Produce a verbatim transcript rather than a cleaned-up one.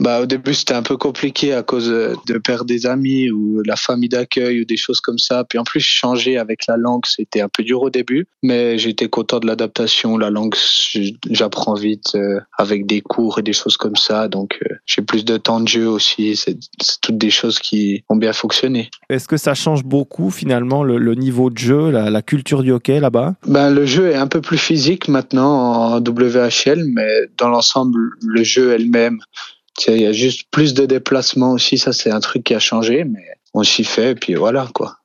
Bah, au début, c'était un peu compliqué à cause euh, de perdre des amis ou la famille d'accueil ou des choses comme ça. Puis en plus, changer avec la langue, c'était un peu dur au début, mais j'étais content de l'adaptation. La langue, j- j'apprends vite euh, avec des cours et des choses comme ça. Donc, euh, j'ai plus de temps de jeu aussi. C'est, c'est toutes des choses qui ont bien fonctionné. Est-ce que ça change beaucoup finalement le, le niveau de jeu, la, la culture du hockey là-bas? Ben, le jeu est un peu plus physique maintenant en W H L, mais dans l'ensemble, le jeu elle-même, tu sais, il y a juste plus de déplacements aussi. Ça, c'est un truc qui a changé, mais on s'y fait, et puis voilà, quoi.